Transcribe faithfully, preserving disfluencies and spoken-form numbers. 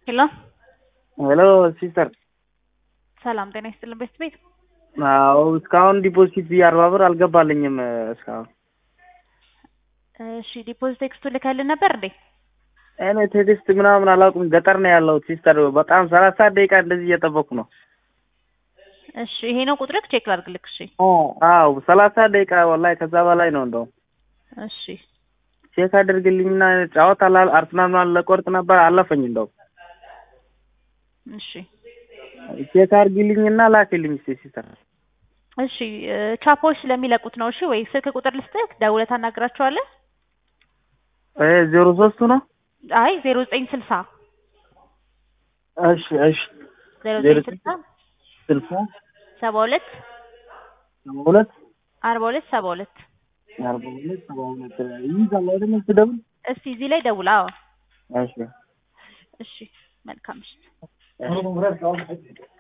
Hello? Hello, sister. ሰላም ጤና ይስጥልን ቤት ቤት አዎ እስካሁን ዲፖዚት አርባ ብር አልገባልኝም እስካሁን። እሺ ዲፖዚት ቴክስቱ ልከልን ነበር እንዴ? እኔ ቴክስት ምናምን አላውቅም ገጠር ነው ያለው ሲስተር በጣም ሰላሳ ደቂቃ እንደዚህ እየጠበኩ ነው። እሺ ይሄ ነው ቁጥርክ ቼክ ላድርግልክ እሺ። አዎ ሰላሳ ደቂቃ ወላሂ ከዛ በላይ ነው እንደው። እሺ ቼክ አድርግልኝና ጫወታ አርሰናል ለቆርጥ ነበር አለፈኝ እንደው። እሺ ቼክ አድርግልኝና ላክልኝ ሲስተር። እሺ ቻፖች ስለሚለቁት ነው እሺ ወይ ስልክ ቁጥር ልስጥህ ደውለህ ታናግራቸዋለህ? እ ዜሮ ሶስት ነው? አይ ዜሮ ዘጠኝ ስልሳ እሺ እሺ ዜሮ ዘጠኝ ስልሳ ስልሳ ሰባ ሁለት ሰባ ሁለት አርባ ሁለት ሰባ ሁለት አርባ ሁለት ሰባ ሁለት ይዛል አይደል ትደውል? እስቲ እዚህ ላይ ደውል። አዎ እሺ እሺ መልካም እሺ